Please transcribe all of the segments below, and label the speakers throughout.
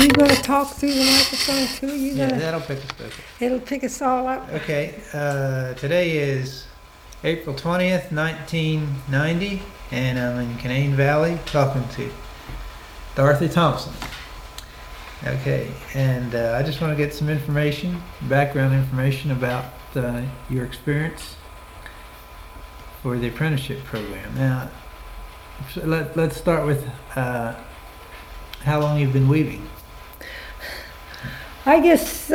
Speaker 1: you gonna talk through the microphone too?
Speaker 2: Yeah, that'll pick us up.
Speaker 1: It'll pick us all up.
Speaker 2: Okay, today is April 20th, 1990, and I'm in Canaan Valley talking to Dorothy Thompson. Okay, and I just want to get some information, background information about your experience for the apprenticeship program. Now, let's start with how long you've been weaving.
Speaker 1: I guess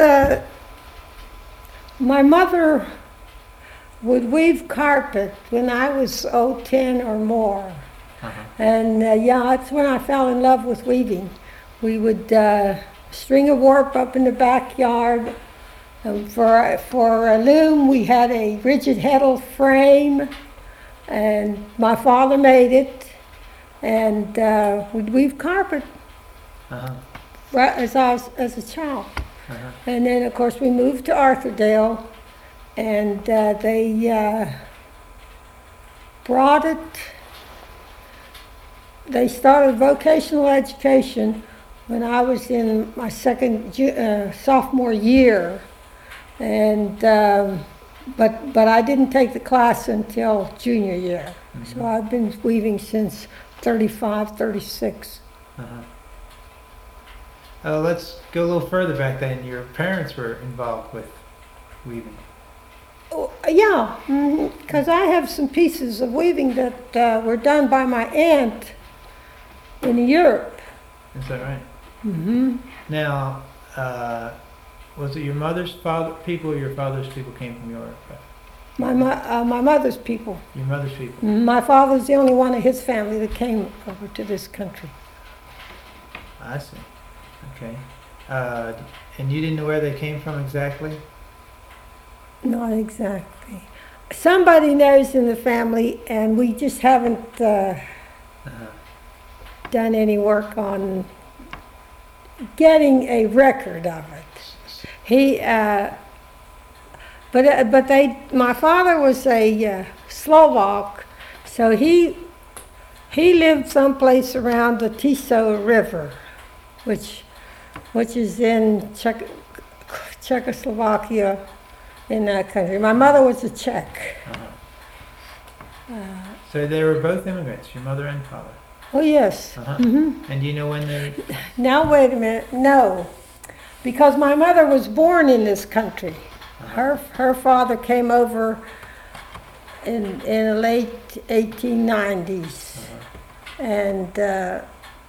Speaker 1: my mother would weave carpet when I was 10 or more. And that's when I fell in love with weaving. We would string a warp up in the backyard. For a loom, we had a rigid heddle frame, and my father made it, and we'd weave carpet right as a child. And then, of course, we moved to Arthurdale, and they brought it. They started vocational education when I was in my sophomore year, and but I didn't take the class until junior year. So I've been weaving since 35, 36.
Speaker 2: Let's go a little further back then. Your parents were involved with weaving.
Speaker 1: Oh, yeah, because I have some pieces of weaving that were done by my aunt in Europe.
Speaker 2: Is that right?
Speaker 1: Mm-hmm.
Speaker 2: Now, was it your mother's people or your father's people came from Europe?
Speaker 1: My mother's people.
Speaker 2: Your mother's people.
Speaker 1: My father's the only one of his family that came over to this country.
Speaker 2: I see. Okay. And you didn't know where they came from exactly?
Speaker 1: Not exactly. Somebody knows in the family, and we just haven't done any work on getting a record of it. My father was a Slovak, so he lived someplace around the Tiso River, which is in Czechoslovakia, in that country. My mother was a Czech.
Speaker 2: So they were both immigrants, your mother and father?
Speaker 1: Oh, yes. Mm-hmm.
Speaker 2: And do you know when they...
Speaker 1: Now, wait a minute. No. Because my mother was born in this country. Her father came over in the late 1890s. And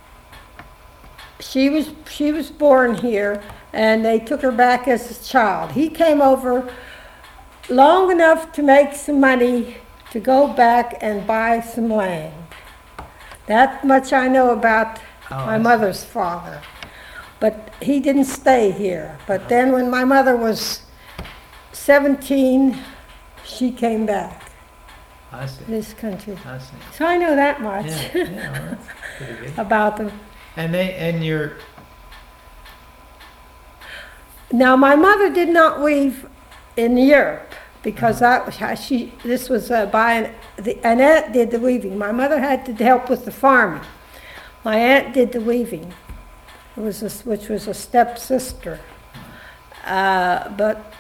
Speaker 1: she was born here, and they took her back as a child. He came over long enough to make some money to go back and buy some land. That much I know about my mother's father. But he didn't stay here. But then when my mother was 17, she came back to this country.
Speaker 2: I see.
Speaker 1: So I know that much
Speaker 2: Well, that's pretty good.
Speaker 1: about them. Now, my mother did not weave in Europe because this was an aunt did the weaving. My mother had to help with the farming. My aunt did the weaving, which was a stepsister. But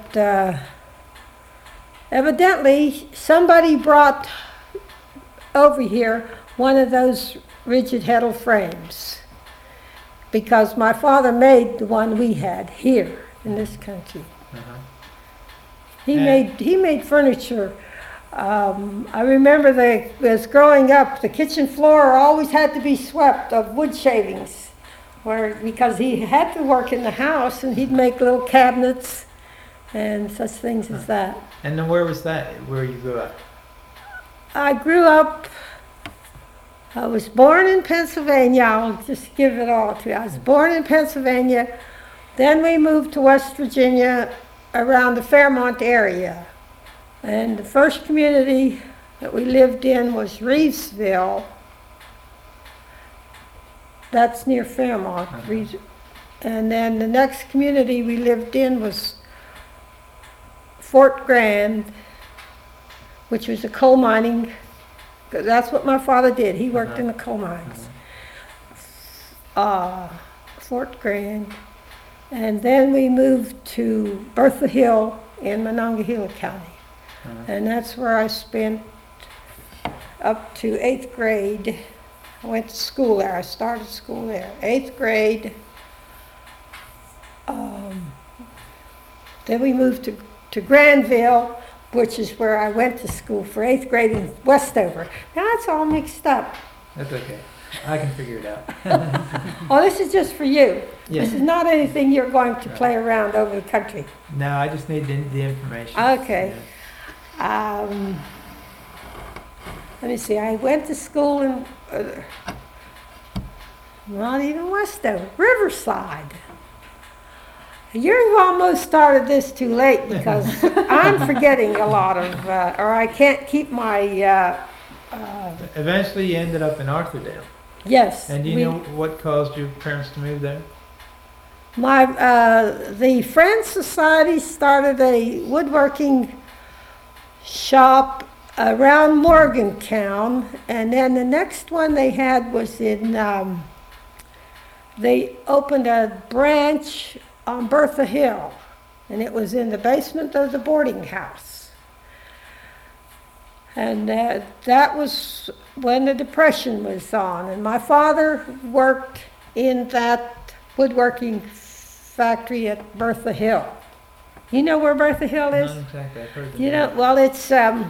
Speaker 1: evidently somebody brought over here one of those rigid heddle frames, because my father made the one we had here in this country. He made furniture. I remember as growing up, the kitchen floor always had to be swept of wood shavings, because he had to work in the house, and he'd make little cabinets and such things as that.
Speaker 2: And then where was that, where you grew up?
Speaker 1: I was born in Pennsylvania. I'll just give it all to you. I was born in Pennsylvania. Then we moved to West Virginia around the Fairmont area. And the first community that we lived in was Reevesville. That's near Fairmont. And then the next community we lived in was Fort Grand, which was a coal mining. That's what my father did. He worked in the coal mines. Fort Grand. And then we moved to Bertha Hill in Monongahela County. And that's where I spent up to 8th grade. I went to school there. I started school there. 8th grade. Then we moved to Granville, which is where I went to school for 8th grade in Westover. Now it's all mixed up.
Speaker 2: That's okay. I can figure it out.
Speaker 1: Oh, this is just for you.
Speaker 2: Yeah.
Speaker 1: This is not anything you're going to play around over the country.
Speaker 2: No, I just need the information.
Speaker 1: Okay. Let me see. I went to school in not even Westover, Riverside. You've almost started this too late because I'm forgetting a lot of, or I can't keep my.
Speaker 2: Eventually, you ended up in Arthurdale.
Speaker 1: Yes.
Speaker 2: And do you know what caused your parents to move there?
Speaker 1: The Friends Society started a woodworking shop around Morgantown, and then the next one they had was in, they opened a branch on Bertha Hill, and it was in the basement of the boarding house. And that was when the Depression was on, and my father worked in that woodworking factory at Bertha Hill. You know where Bertha Hill is?
Speaker 2: Not exactly. I've heard of
Speaker 1: You know,
Speaker 2: that.
Speaker 1: well, it's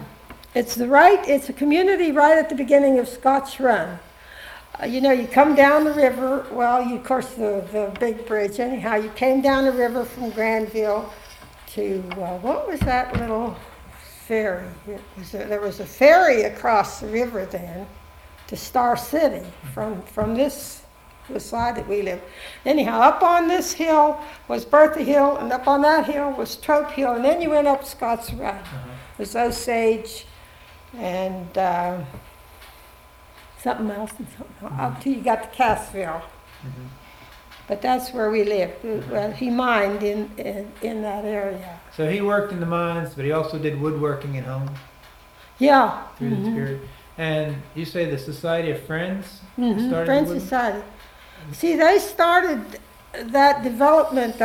Speaker 1: a community right at the beginning of Scotch Run. You know, you come down the river. Well, of course, the big bridge. Anyhow, you came down the river from Granville to what was that little ferry? There was a ferry across the river then to Star City from the side that we lived. Anyhow, up on this hill was Bertha Hill, and up on that hill was Trope Hill, and then you went up Scott's Run. It was Osage and something else, up till you got to Cassville. But that's where we lived. Well, he mined in that area.
Speaker 2: So he worked in the mines, but he also did woodworking at home
Speaker 1: Yeah.
Speaker 2: through this period. And you say the Society of Friends started
Speaker 1: Friends
Speaker 2: wood-
Speaker 1: Society. See, they started that development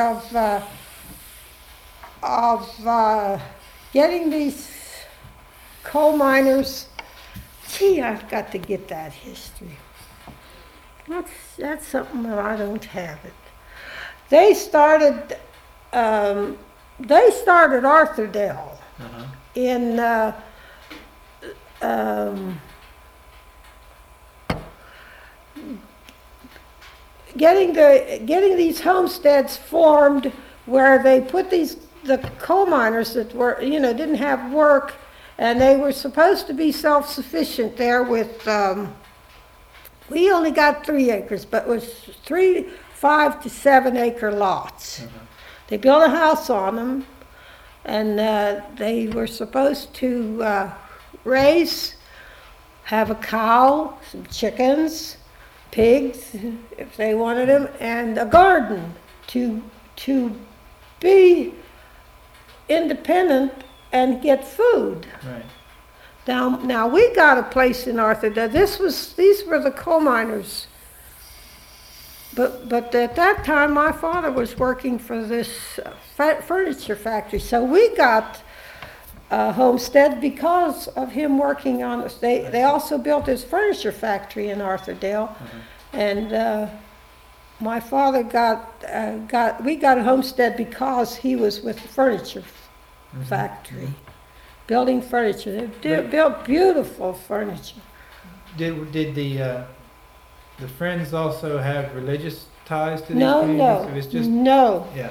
Speaker 1: of getting these coal miners. Gee, I've got to get that history. That's something that I don't have it. They started Arthurdale in getting these homesteads formed where they put the coal miners that were didn't have work, and they were supposed to be self-sufficient there with. We only got 3 acres, but it was 5 to 7 acre lots. They built a house on them, and they were supposed to have a cow, some chickens, pigs, if they wanted them, and a garden to be independent and get food.
Speaker 2: Right.
Speaker 1: Now we got a place in Arthurdale. These were the coal miners. But at that time, my father was working for this furniture factory, so we got a homestead because of him working on us. They also built this furniture factory in Arthurdale, and my father we got a homestead because he was with the furniture factory, building furniture. They built beautiful furniture.
Speaker 2: Did the Friends also have religious ties to these
Speaker 1: No,
Speaker 2: communities? It was just
Speaker 1: no.
Speaker 2: yeah.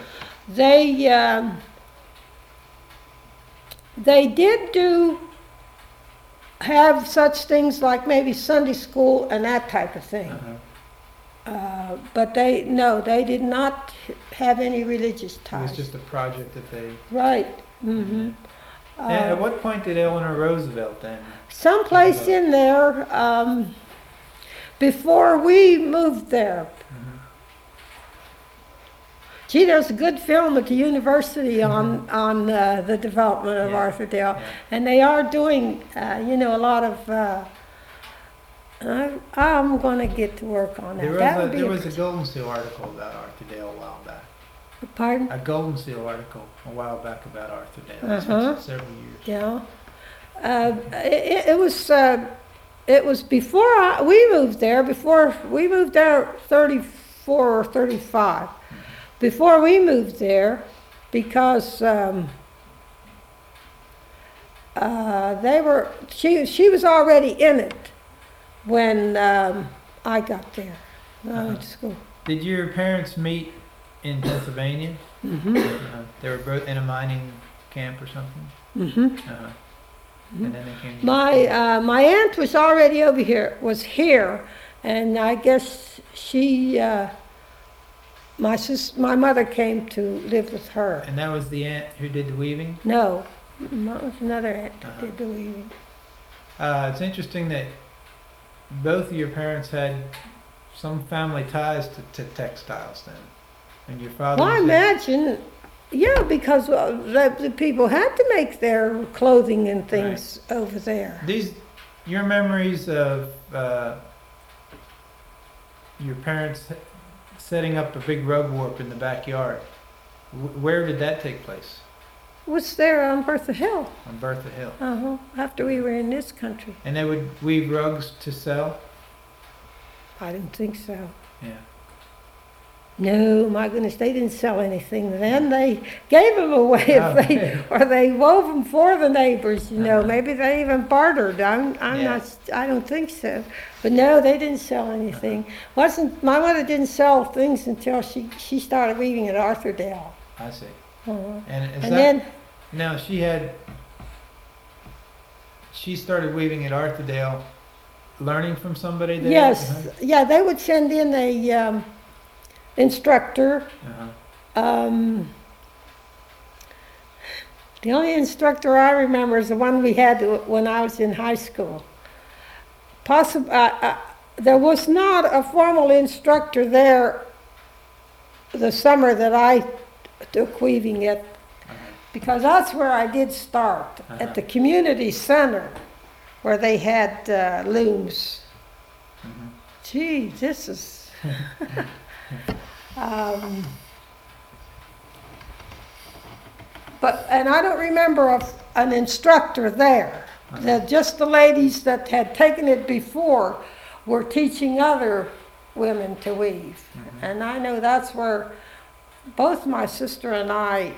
Speaker 1: They did have such things like maybe Sunday school and that type of thing. But they did not have any religious
Speaker 2: It
Speaker 1: ties.
Speaker 2: was just a project that they.
Speaker 1: Right. Mm-hmm.
Speaker 2: And at what point did Eleanor Roosevelt then?
Speaker 1: Someplace in there, before we moved there. Gee, there's a good film at the university on the development of Arthurdale, and they are doing, a lot of I'm going to get to work on that.
Speaker 2: There was a Golden Seal article about Arthur Dale a while back.
Speaker 1: Pardon?
Speaker 2: A Golden Seal article a while back about Arthur Dale. Several years.
Speaker 1: Yeah. It was before we moved there. Before we moved there, 34 or 35. Before we moved there, because she was already in it when I got there. When I went to school.
Speaker 2: Did your parents meet in Pennsylvania?
Speaker 1: Mm-hmm.
Speaker 2: They were both in a mining camp or something?
Speaker 1: Mm-hmm.
Speaker 2: And then they came.
Speaker 1: My aunt was already was here, and I guess she, my mother came to live with her.
Speaker 2: And that was the aunt who did the weaving?
Speaker 1: No, that was another aunt who did the weaving.
Speaker 2: It's interesting that both of your parents had some family ties to textiles then. And your father.
Speaker 1: Well, I imagine, yeah, because the people had to make their clothing and things over there.
Speaker 2: Your memories of your parents setting up a big rug warp in the backyard, where did that take place?
Speaker 1: It was there on Bertha Hill.
Speaker 2: On Bertha Hill.
Speaker 1: After we were in this country.
Speaker 2: And they would weave rugs to sell?
Speaker 1: I didn't think so.
Speaker 2: Yeah.
Speaker 1: No, my goodness, they didn't sell anything then. They gave them away or they wove them for the neighbors, you know. Maybe they even bartered. I don't think so. But no, they didn't sell anything. My mother didn't sell things until she started weaving at Arthur Dale.
Speaker 2: I see.
Speaker 1: And
Speaker 2: then now she started weaving at Arthur Dale, learning from somebody there?
Speaker 1: Yes. Yeah, they would send in a instructor. The only instructor I remember is the one we had when I was in high school. There was not a formal instructor there the summer that I took weaving at, because that's where I did start, at the community center where they had looms. Gee, this is... and I don't remember an instructor there. Just the ladies that had taken it before were teaching other women to weave. And I know that's where both my sister and I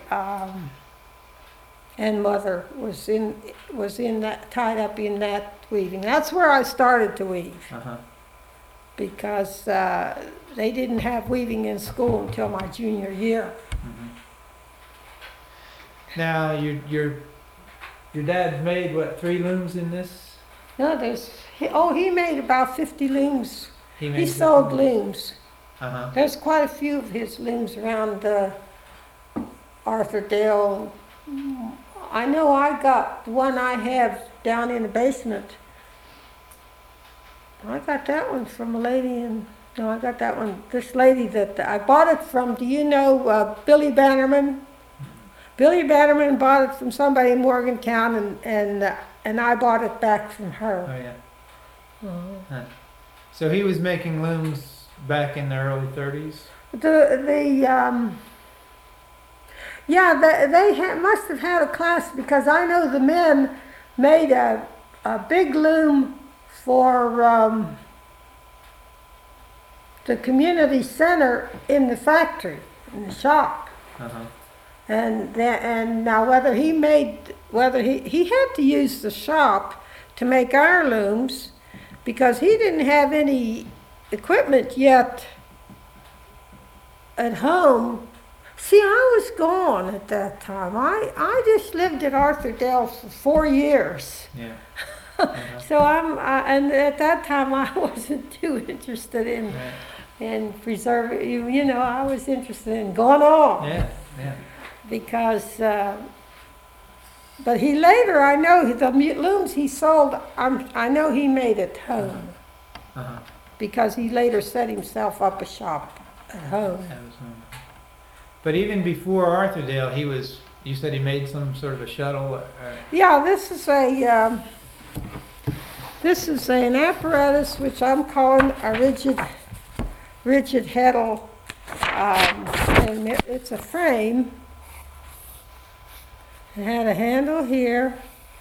Speaker 1: and mother was in that, tied up in that weaving. That's where I started to weave. Because they didn't have weaving in school until my junior year.
Speaker 2: Now, your dad made, what, 3 looms in this?
Speaker 1: No, he made about 50 looms. He sold looms. There's quite a few of his looms around Arthur Dale. I know I got the one I have down in the basement. I got that one from a lady I got that one, this lady that I bought it from, do you know Billy Bannerman? Billy Bannerman bought it from somebody in Morgantown, and I bought it back from her.
Speaker 2: Oh, yeah. So he was making looms back in the early 30s?
Speaker 1: They must have had a class, because I know the men made a big loom for the community center in the factory, in the shop. And now whether he had to use the shop to make our looms, because he didn't have any equipment yet at home. See, I was gone at that time. I just lived at Arthur Dale for 4 years.
Speaker 2: Yeah.
Speaker 1: So and at that time I wasn't too interested in preserving. You know, I was interested in going on.
Speaker 2: Yeah.
Speaker 1: Because, but he later, I know the looms he sold. I know he made at home. Because he later set himself up a shop at home.
Speaker 2: But even before Arthur Dale, you said he made some sort of a shuttle?
Speaker 1: Yeah, this is This is an apparatus which I'm calling a rigid heddle, and it's a frame. It had a handle here,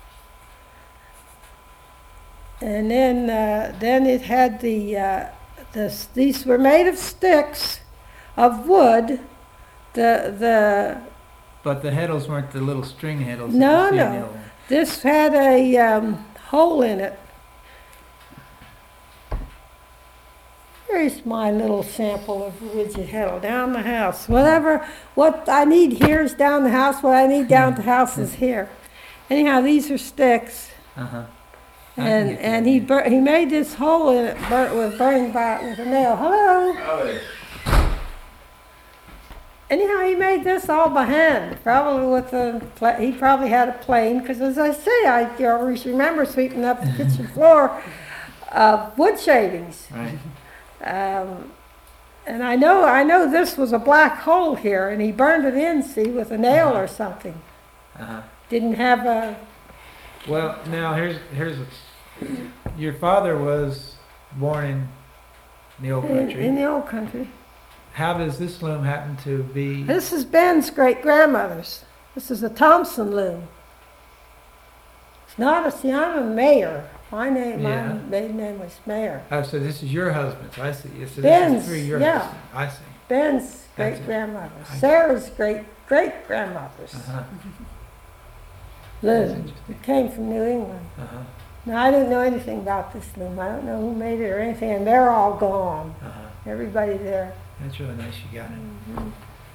Speaker 1: and then it had these were made of sticks of wood.
Speaker 2: But the heddles weren't the little string heddles.
Speaker 1: No,
Speaker 2: that you see in the
Speaker 1: no.
Speaker 2: old one.
Speaker 1: This had a hole in it. Here's my little sample of rigid heddle down the house. What I need here is down the house. What I need down the house is here. Anyhow, these are sticks,
Speaker 2: Uh-huh.
Speaker 1: and he made this hole in it burning by with a nail. Hello. Anyhow, he made this all by hand, probably he probably had a plane, because as I say, I always remember sweeping up the kitchen floor of wood shavings.
Speaker 2: Right.
Speaker 1: And I know this was a black hole here, and he burned it in, see, with a nail or something.
Speaker 2: Uh-huh.
Speaker 1: Didn't have a...
Speaker 2: Well, now your father was born in the old country.
Speaker 1: In the old country.
Speaker 2: How does this loom happen to be?
Speaker 1: This is Ben's great-grandmother's. This is a Thompson loom. It's not I'm a mayor. My maiden name was Mayor.
Speaker 2: Oh, so this is your husband's. I see. So
Speaker 1: Ben's,
Speaker 2: this is through your
Speaker 1: yeah.
Speaker 2: husband. I see.
Speaker 1: Ben's great-grandmother. Sarah's great-great-grandmother's
Speaker 2: Uh-huh.
Speaker 1: loom.
Speaker 2: interesting.
Speaker 1: It came from New England.
Speaker 2: Uh-huh.
Speaker 1: Now, I didn't know anything about this loom. I don't know who made it or anything, and they're all gone.
Speaker 2: Uh-huh.
Speaker 1: Everybody there.
Speaker 2: That's really nice you got it.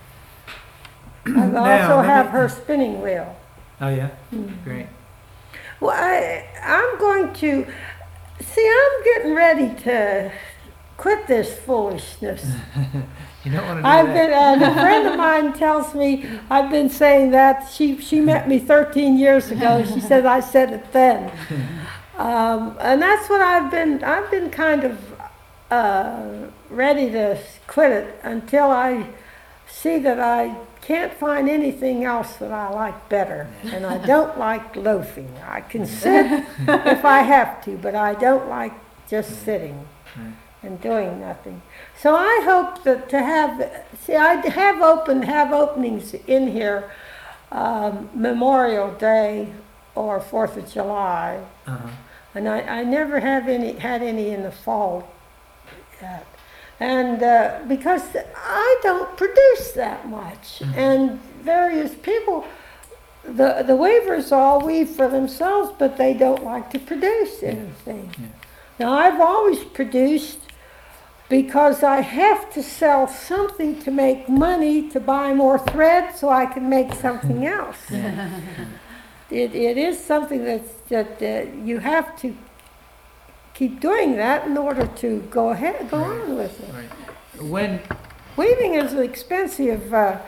Speaker 1: I
Speaker 2: Now,
Speaker 1: also
Speaker 2: let
Speaker 1: have
Speaker 2: me-
Speaker 1: her spinning wheel.
Speaker 2: Oh, yeah?
Speaker 1: Mhm.
Speaker 2: Great.
Speaker 1: Well, I'm going to, I'm getting ready to quit this foolishness.
Speaker 2: You don't want to do
Speaker 1: I've
Speaker 2: that.
Speaker 1: been, a friend of mine tells me I've been saying that. She met me 13 years ago. She said I said it then. And that's what I've been kind of ready to quit it until I see that I can't find anything else that I like better. And I don't like loafing. I can sit if I have to, but I don't like just sitting and doing nothing. So I hope that I have openings in here, Memorial Day or 4th of July.
Speaker 2: Uh-huh.
Speaker 1: And I never had any in the fall yet. And because I don't produce that much, and various people, the weavers all weave for themselves, but they don't like to produce anything.
Speaker 2: Yeah.
Speaker 1: Now I've always produced because I have to sell something to make money to buy more thread so I can make something else. It is something that you have to keep doing that in order to go on with it.
Speaker 2: Right. When
Speaker 1: Weaving is expensive,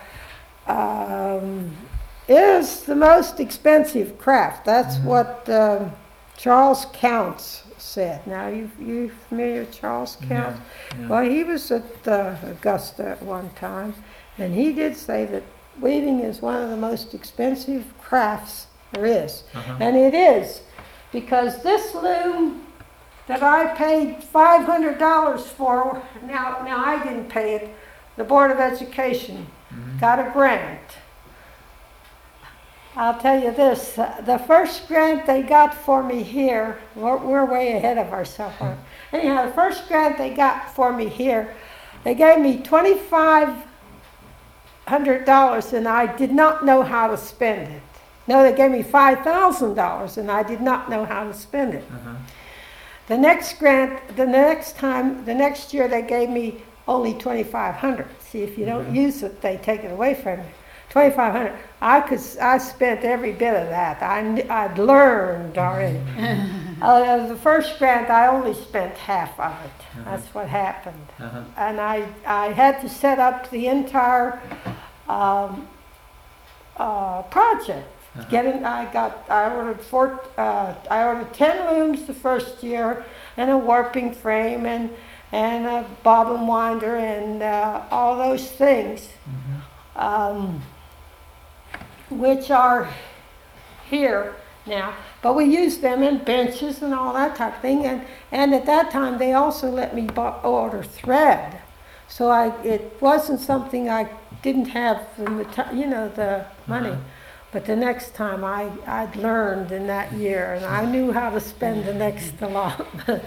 Speaker 1: is the most expensive craft. That's what Charles Counts said. Now, you familiar with Charles Counts?
Speaker 2: No.
Speaker 1: Well, he was at Augusta at one time, and he did say that weaving is one of the most expensive crafts there is.
Speaker 2: Uh-huh.
Speaker 1: And it is, because this loom that I paid $500 for, now I didn't pay it, the Board of Education got a grant. I'll tell you this, the first grant they got for me here, we're way ahead of ourselves. Anyhow, the first grant they got for me here, they gave me $2,500 and I did not know how to spend it. No, they gave me $5,000 and I did not know how to spend it.
Speaker 2: Uh-huh.
Speaker 1: The next grant, the next year they gave me only $2,500. See, if you don't use it, they take it away from you. $2,500. I spent every bit of that. I'd learned already. The first grant, I only spent half of it. That's what happened.
Speaker 2: Uh-huh.
Speaker 1: And I had to set up the entire project. I ordered 10 looms the first year, and a warping frame, and a bobbin winder, and all those things, which are here. now. But we used them in benches and all that type of thing. And at that time, they also let me order thread. So it wasn't something I didn't have the money. But the next time I'd learned in that year, and I knew how to spend the next allotment.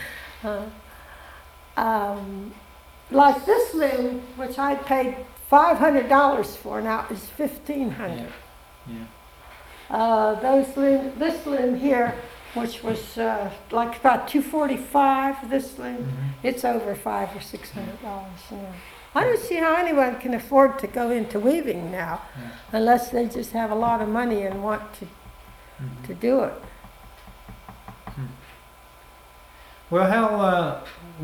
Speaker 1: Like this loom, which I paid $500 for, now is $1,500. This loom here, which was like about $245. This loom, it's over $500 or $600 now. I don't see how anyone can afford to go into weaving now, unless they just have a lot of money and want to do it.
Speaker 2: Well, how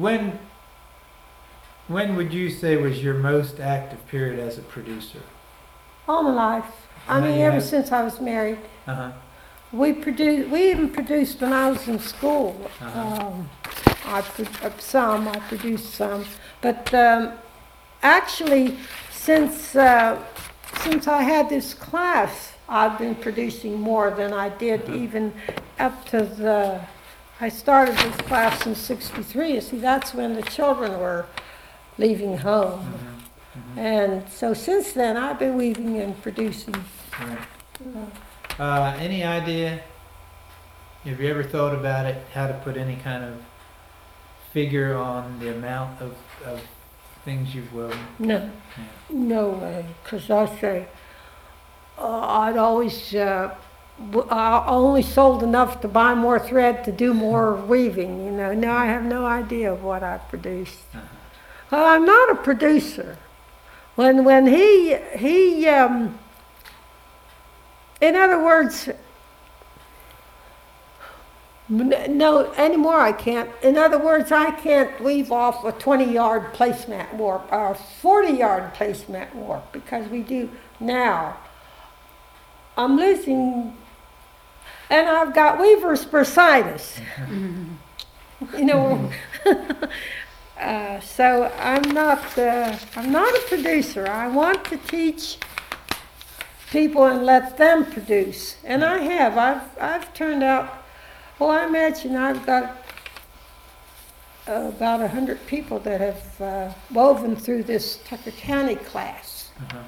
Speaker 2: when would you say was your most active period as a producer?
Speaker 1: All my life. I mean, ever since I was married. We even produced when I was in school. I produced some, but actually, since I had this class, I've been producing more than I did even up to I started this class in '63. You see, that's when the children were leaving home. And so since then, I've been weaving and producing.
Speaker 2: Any idea, have you ever thought about it, how to put any kind of figure on the amount of things you've woven?
Speaker 1: No way, because I say, I'd always, I only sold enough to buy more thread to do more weaving, Now I have no idea of what I produced. I'm not a producer. When he in other words, no, anymore I can't. In other words, I can't weave off a 20-yard placemat warp or a 40-yard placemat warp because we do now. I'm losing, and I've got weaver's bursitis. So I'm not a producer. I want to teach people and let them produce, and I have. I've turned out. Well, I imagine I've got about 100 people that have woven through this Tucker County class.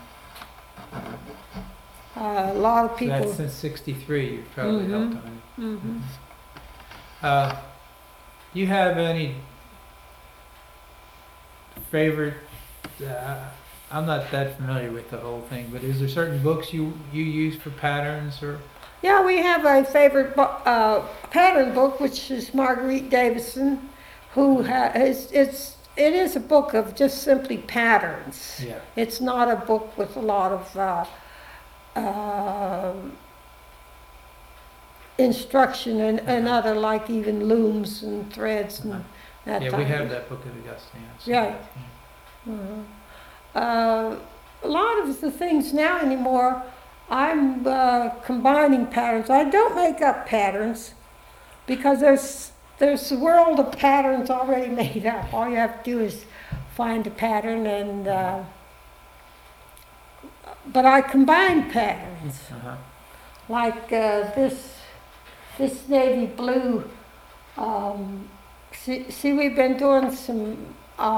Speaker 1: A lot of people.
Speaker 2: So that's since '63. You've probably helped on. You have any favorite? I'm not that familiar with the whole thing, but is there certain books you use for patterns or?
Speaker 1: Yeah, we have a favorite pattern book, which is Marguerite Davison, who it is a book of just simply patterns.
Speaker 2: Yeah.
Speaker 1: It's not a book with a lot of instruction and other, like even looms and threads and that type.
Speaker 2: Yeah, we have that book at Augusta.
Speaker 1: Yeah. A lot of the things now anymore, I'm combining patterns. I don't make up patterns because there's a world of patterns already made up. All you have to do is find a pattern, and but I combine patterns. Like this navy blue. See, we've been doing some.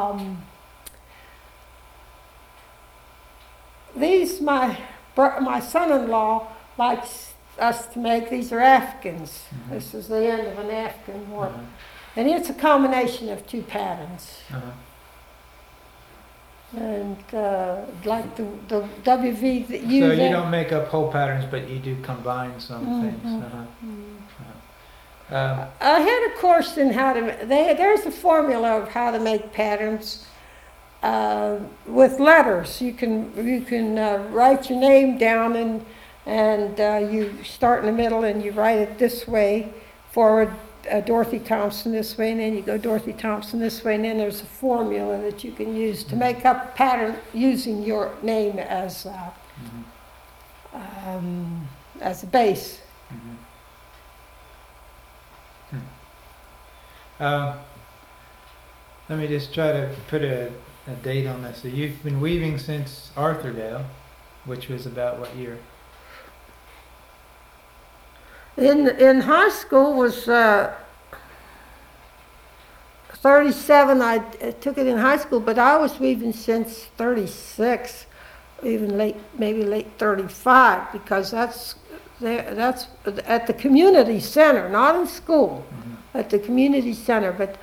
Speaker 1: These my son-in-law likes us to make. These are Afghans. This is the end of an Afghan warp. And it's a combination of two patterns. And like the WV that you...
Speaker 2: So you don't make up whole patterns, but you do combine some things.
Speaker 1: I had a course in how to... There's a formula of how to make patterns. With letters, you can write your name down and you start in the middle and you write it this way, forward Dorothy Thompson this way, and then you go Dorothy Thompson this way, and then there's a formula that you can use to make up a pattern using your name as a base.
Speaker 2: Let me just try to put a date on this. So you've been weaving since Arthurdale, which was about what year?
Speaker 1: In high school was 37. I took it in high school, but I was weaving since 36, even maybe late 35, because that's at the community center, not in school, at the community center. But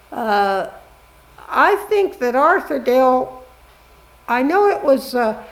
Speaker 1: I think that Arthurdale, I know it was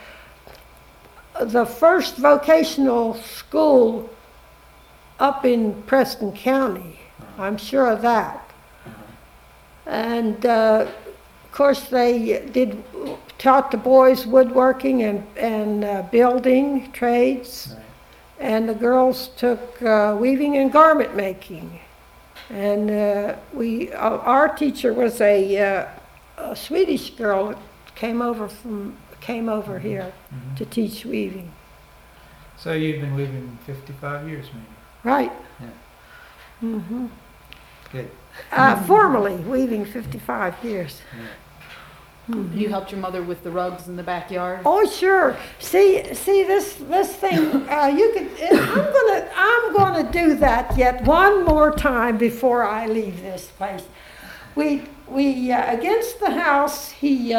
Speaker 1: the first vocational school up in Preston County. I'm sure of that. And of course they taught the boys woodworking and building trades. Right. And the girls took weaving and garment making. And our teacher was a Swedish girl that came over here to teach weaving.
Speaker 2: So you've been weaving 55 years, maybe?
Speaker 1: Right.
Speaker 2: Yeah. Mm-hmm. Good.
Speaker 1: Formally weaving 55 years.
Speaker 2: Yeah.
Speaker 1: Mm-hmm.
Speaker 3: You helped your mother with the rugs in the backyard?
Speaker 1: Oh, sure. See this thing. You could. I'm gonna do that yet one more time before I leave this place. We against the house.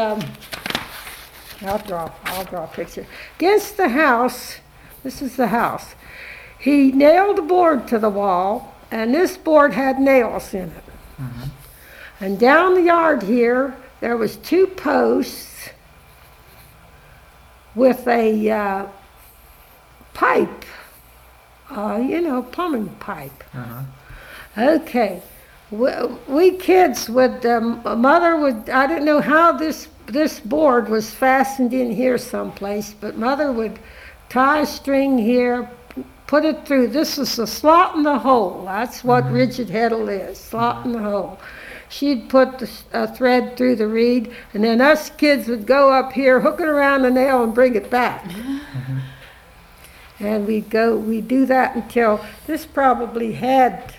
Speaker 1: I'll draw a picture. Against the house. This is the house. He nailed a board to the wall, and this board had nails in it. Mm-hmm. And down the yard here, there was 2 posts with a pipe, plumbing pipe. Uh-huh. Okay. We kids would, mother would, I didn't know how this board was fastened in here someplace, but mother would tie a string here, put it through. This is a slot in the hole. That's what rigid heddle is, slot in the hole. She'd put a thread through the reed, and then us kids would go up here, hook it around the nail, and bring it back. Mm-hmm. And we'd do that until this probably had,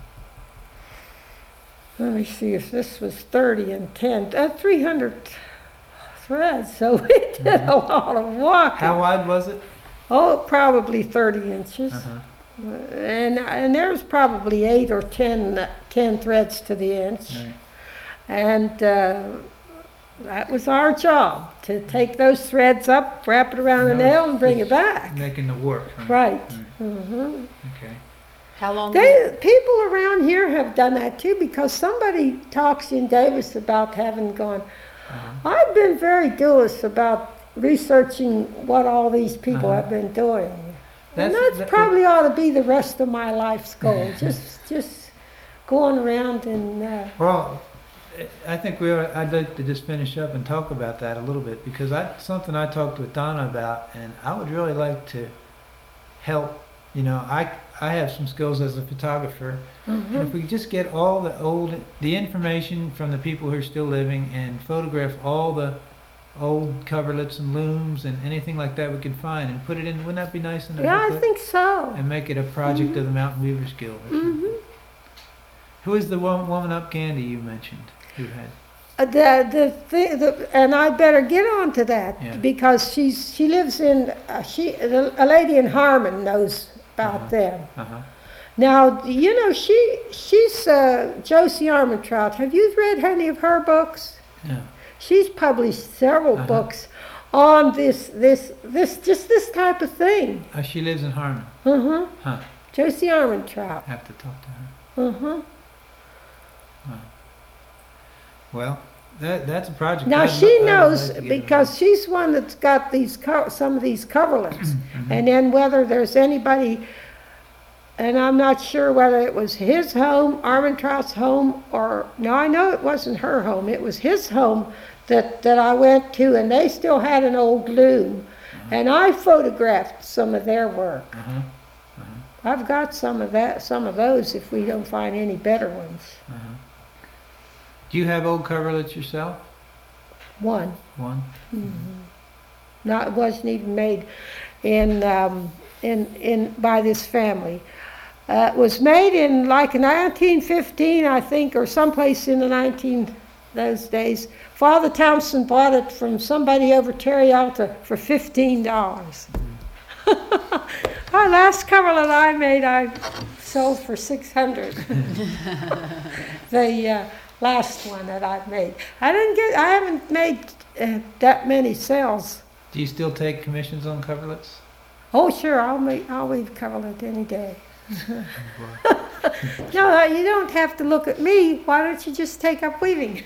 Speaker 1: let me see if this was 30 and 10, 300 threads. So we did a lot of walking.
Speaker 2: How wide was it?
Speaker 1: Oh, probably 30 inches. Uh-huh. And there was probably 8 or 10 threads to the inch. Right. And that was our job, to take those threads up, wrap it around the nail, and bring it back.
Speaker 2: Making the work.
Speaker 1: Right. Right. Mm-hmm.
Speaker 2: Okay.
Speaker 3: How long?
Speaker 1: People around here have done that too, because somebody talks in Davis about having gone. Uh-huh. I've been very dubious about researching what all these people have been doing. That's probably ought to be the rest of my life's goal. just going around and.
Speaker 2: Well, I think I'd like to just finish up and talk about that a little bit, because that's something I talked with Donna about, and I would really like to help. I have some skills as a photographer, and if we could just get all the information from the people who are still living and photograph all the old coverlets and looms and anything like that we can find and put it in. Wouldn't that be nice?
Speaker 1: Yeah, I think so.
Speaker 2: And make it a project of the Mountain Weavers Guild. Who is the woman up Candy you mentioned? Who had?
Speaker 1: And I better get on to that, because she lives in a lady in Harmon knows about them. Uh-huh. Now she's Josie Armentrout. Have you read any of her books?
Speaker 2: No.
Speaker 1: She's published several books on this type of thing.
Speaker 2: She lives in Harmon. Huh.
Speaker 1: Josie Armentrout.
Speaker 2: I have to talk to her. Wow. Well, that's a project.
Speaker 1: Now she knows, because she's one that's got some of these coverlets, and then whether there's anybody. And I'm not sure whether it was his home, Armentrout's home, no, I know it wasn't her home. It was his home that I went to, and they still had an old loom. And I photographed some of their work. I've got some of those if we don't find any better ones.
Speaker 2: Do you have old coverlets yourself?
Speaker 1: One.
Speaker 2: Mm-hmm.
Speaker 1: No, it wasn't even made by this family. It was made in like 1915, I think, or someplace in those days. Father Thompson bought it from somebody over Terry Alta for $15. Our last coverlet I made, I sold for 600. The last one that I've made. I haven't made that many sales.
Speaker 2: Do you still take commissions on coverlets?
Speaker 1: Oh, sure, I'll weave coverlet any day. No, you don't have to look at me. Why don't you just take up weaving?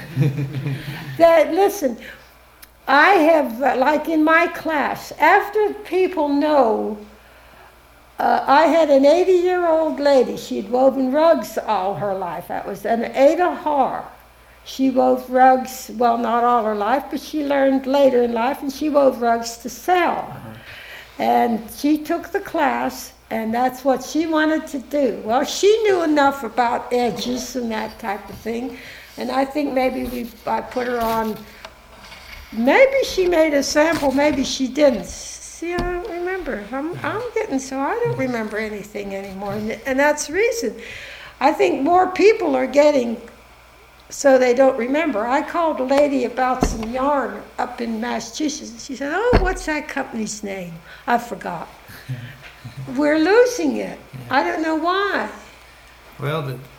Speaker 1: Listen, I have, like in my class, after people know, I had an 80-year-old lady. She'd woven rugs all her life. That was an Ada Har. She wove rugs, well, not all her life, but she learned later in life, and she wove rugs to sell. And she took the class, and that's what she wanted to do. Well, she knew enough about edges and that type of thing, and I think maybe I put her on. Maybe she made a sample, maybe she didn't. See, I don't remember. I'm getting so I don't remember anything anymore, and that's the reason. I think more people are getting so they don't remember. I called a lady about some yarn up in Massachusetts, and she said, "Oh, what's that company's name? I forgot." We're losing it. I don't know why.
Speaker 2: Well,